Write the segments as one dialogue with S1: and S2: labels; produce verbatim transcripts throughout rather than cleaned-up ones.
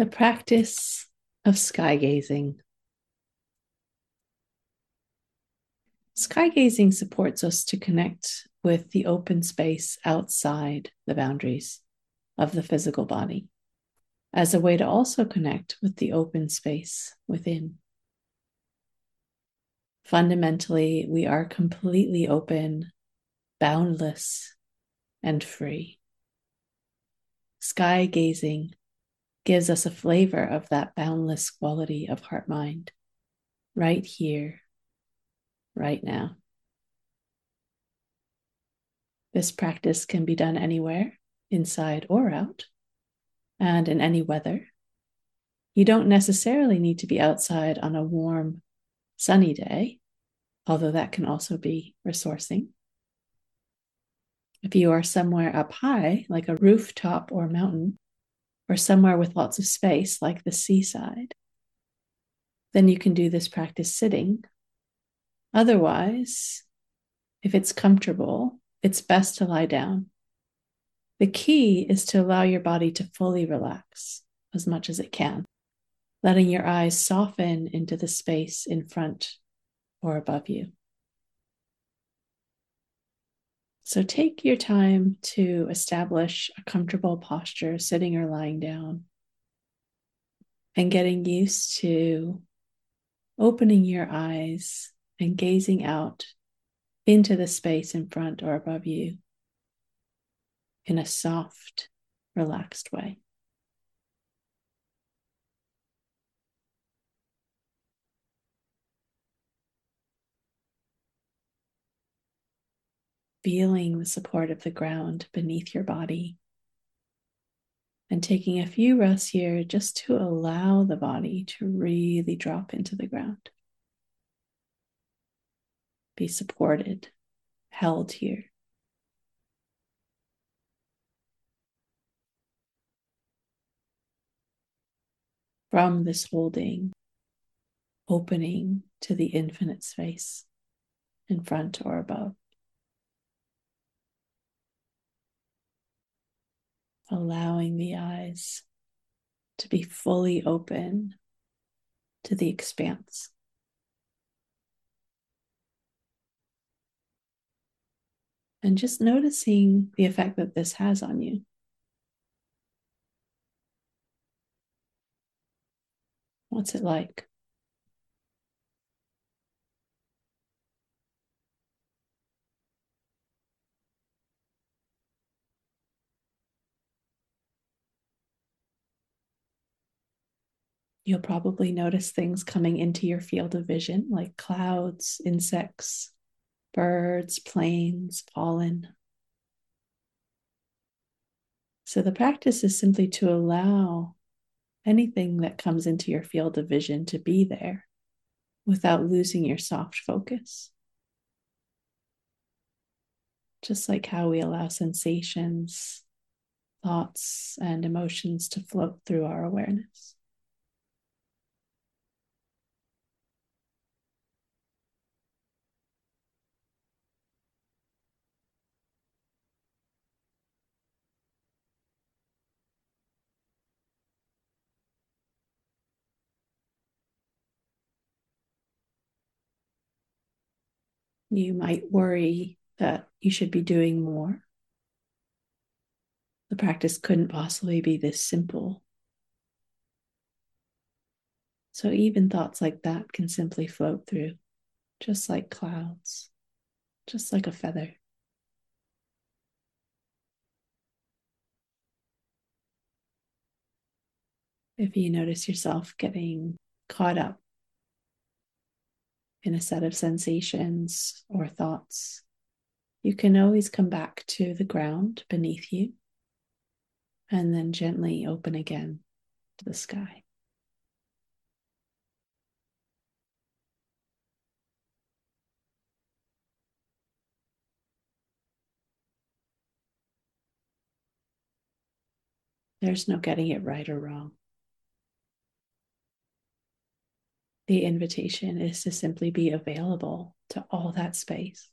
S1: The practice of sky gazing. Sky gazing supports us to connect with the open space outside the boundaries of the physical body, as a way to also connect with the open space within. Fundamentally, we are completely open, boundless, and free. Sky gazing gives us a flavor of that boundless quality of heart-mind, right here, right now. This practice can be done anywhere, inside or out, and in any weather. You don't necessarily need to be outside on a warm, sunny day, although that can also be resourcing. If you are somewhere up high, like a rooftop or mountain, or somewhere with lots of space, like the seaside, then you can do this practice sitting. Otherwise, if it's comfortable, it's best to lie down. The key is to allow your body to fully relax as much as it can, letting your eyes soften into the space in front or above you. So take your time to establish a comfortable posture, sitting or lying down, and getting used to opening your eyes and gazing out into the space in front or above you in a soft, relaxed way. Feeling the support of the ground beneath your body, and taking a few breaths here just to allow the body to really drop into the ground. Be supported, held here. From this holding, opening to the infinite space in front or above. Allowing the eyes to be fully open to the expanse. And just noticing the effect that this has on you. What's it like? You'll probably notice things coming into your field of vision, like clouds, insects, birds, planes, pollen. So the practice is simply to allow anything that comes into your field of vision to be there without losing your soft focus. Just like how we allow sensations, thoughts, and emotions to float through our awareness. You might worry that you should be doing more. The practice couldn't possibly be this simple. So even thoughts like that can simply float through, just like clouds, just like a feather. If you notice yourself getting caught up in a set of sensations or thoughts, you can always come back to the ground beneath you and then gently open again to the sky. There's no getting it right or wrong. The invitation is to simply be available to all that space,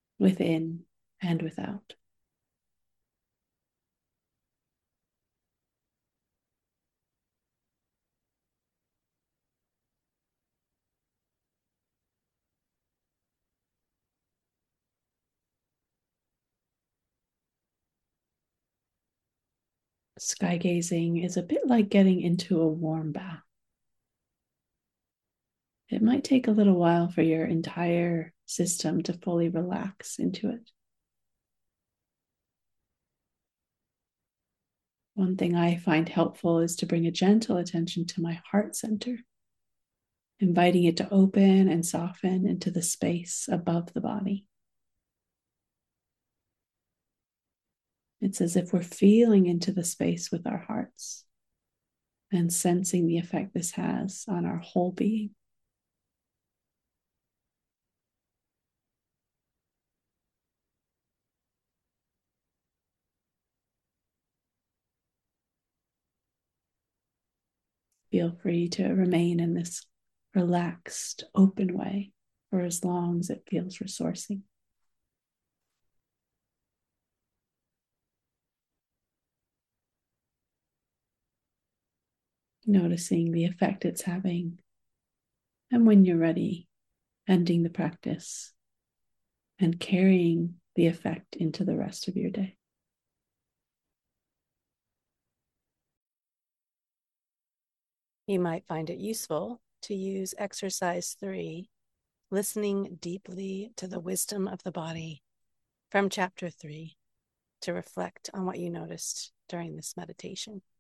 S1: within and without. Sky gazing is a bit like getting into a warm bath. It might take a little while for your entire system to fully relax into it. One thing I find helpful is to bring a gentle attention to my heart center, inviting it to open and soften into the space above the body. It's as if we're feeling into the space with our hearts and sensing the effect this has on our whole being. Feel free to remain in this relaxed, open way for as long as it feels resourcing. Noticing the effect it's having. And when you're ready, ending the practice and carrying the effect into the rest of your day. You might find it useful to use exercise three, listening deeply to the wisdom of the body, from chapter three, to reflect on what you noticed during this meditation.